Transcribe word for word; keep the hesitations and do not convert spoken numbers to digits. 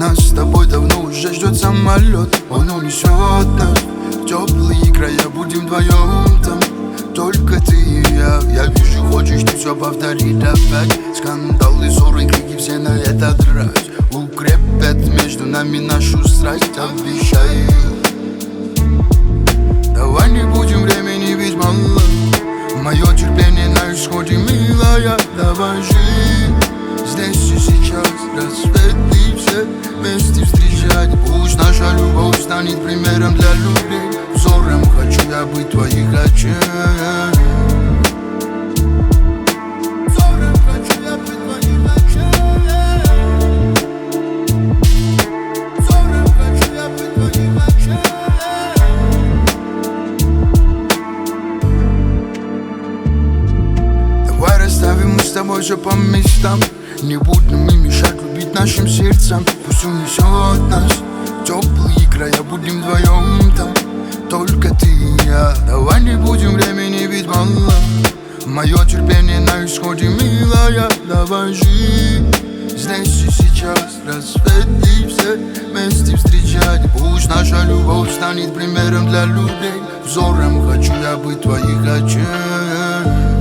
Нас с тобой давно уже ждет самолет. Он унесет нас в теплые края. Будем вдвоем там, только ты и я. Я вижу, хочешь ты все повторить опять. Скандалы, ссоры, крики, все на этот раз укрепят между нами нашу страсть. Обещаю, давай не будем времени ведь мало. Мое терпение на исходе, милая. Давай жить здесь и сейчас. Рассвет и все вместе встречать. Пусть наша любовь станет примером для людей. Взором хочу я быть твоих очей. Взором хочу я быть твоих очей. Взором хочу я быть твоих очей. Давай расставим мы с тобой все по местам. Не будем мы мешать любить нашим сердцам. Пусть унесет нас в теплые края. Будем вдвоем там, только ты и я. Давай не будем времени ведь мало. Мое терпение на исходе, милая. Давай жить здесь и сейчас. Рассвет и все вместе встречать. Пусть наша любовь станет примером для людей. Взором хочу я быть твоих очей.